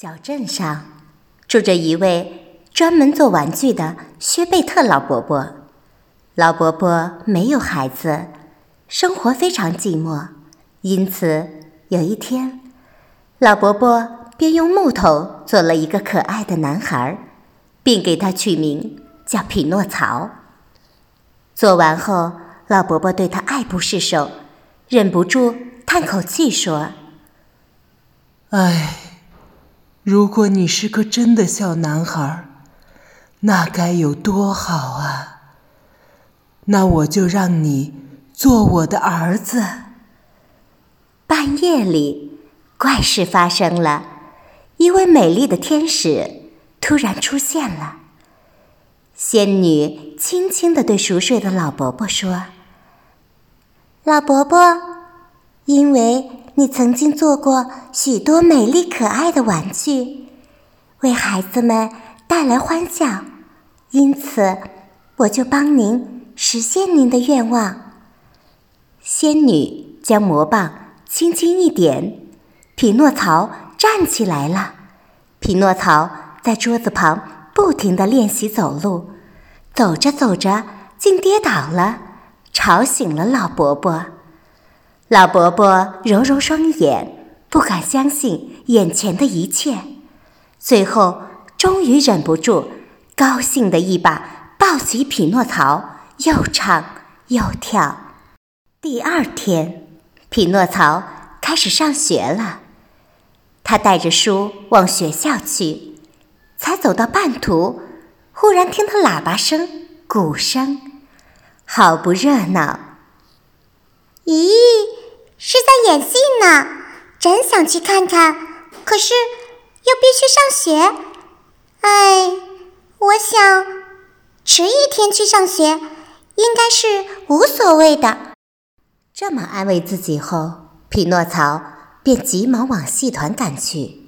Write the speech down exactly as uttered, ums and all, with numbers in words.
小镇上住着一位专门做玩具的薛贝特老伯伯。老伯伯没有孩子，生活非常寂寞，因此有一天，老伯伯便用木头做了一个可爱的男孩，并给他取名叫匹诺曹。做完后，老伯伯对他爱不释手，忍不住叹口气说： 唉，如果你是个真的小男孩，那该有多好啊！那我就让你做我的儿子。 半夜里，怪事发生了，一位美丽的天使突然出现了。仙女轻轻地对熟睡的老伯伯说：老伯伯，因为你曾经做过许多美丽可爱的玩具，为孩子们带来欢笑，因此我就帮您实现您的愿望。仙女将魔棒轻轻一点，匹诺曹站起来了。匹诺曹在桌子旁不停地练习走路，走着走着竟跌倒了，吵醒了老伯伯。老伯伯揉揉双眼，不敢相信眼前的一切，最后终于忍不住，高兴地一把抱起匹诺曹，又唱又跳。第二天，匹诺曹开始上学了。他带着书往学校去，才走到半途，忽然听到喇叭声、鼓声，好不热闹。 咦，是在演戏呢，真想去看看，可是又必须上学。哎，我想迟一天去上学应该是无所谓的。 这么安慰自己后，匹诺曹便急忙往戏团赶去。